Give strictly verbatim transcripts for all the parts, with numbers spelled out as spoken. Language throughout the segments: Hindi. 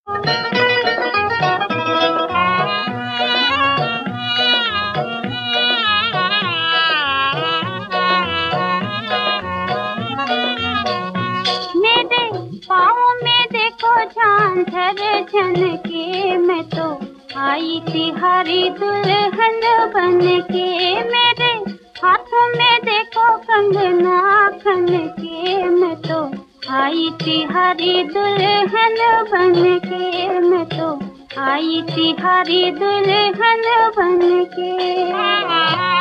मेरे पाँव में देखो झांझर झनके, मैं तो आई थी हरी दुल्हन बन के। मेरे हाथों में देखो कंगना खन के, मैं तो आई थी हरी दुल्हन बन के। मैं तो आई थी हरी दुल्हन बन के।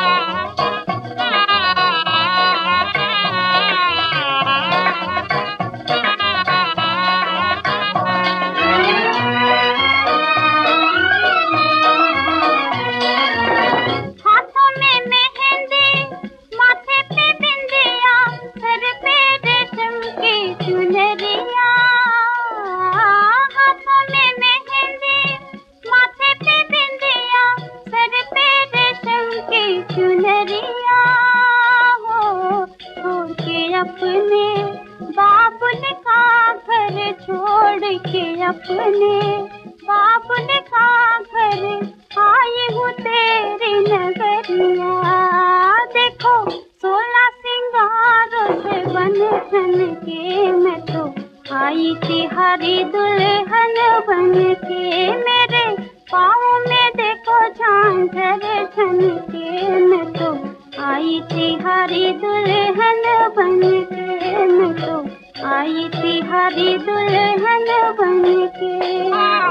अपने बाबुल का घर छोड़ के, अपने बाबुल का घर आई हूँ तेरी नगरिया। देखो सोलह सिंगारों से बन ठन के, मैं तो आई थी हरी दुल्हन बन के। मेरे पाँव में देखो झांझर झन के, मैं तो आई थी हरी दुल्हन बन के। मैं तो आई थी हरी दुल्हन बन के।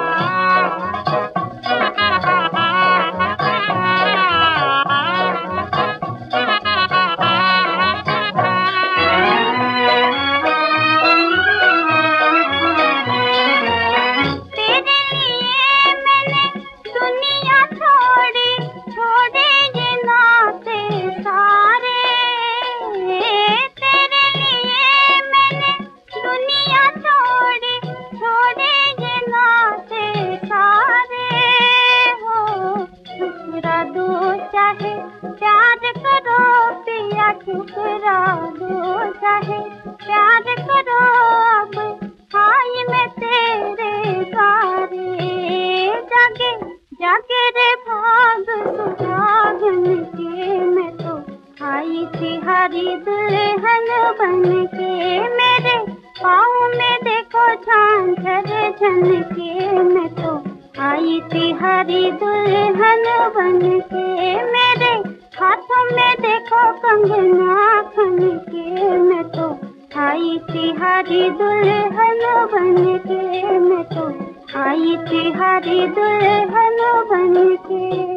चाहे प्यार करो पिया, ठुकरा दो चाहे प्यार करो, अब आई मैं तेरे द्वारे। जागे जागे रे भाग सुहागन के, मैं तो आई थी हरी दुल्हन बन के। मेरे पाँव में देखो झांझर झन के, मैं तो आई थी हरी दुल्हन बन के। मेरे हाथों में देखो कंगना खन के, मैं तो आई थी हरी दुल्हन बन के। मैं तो आई थी हरी दुल्हन बन के।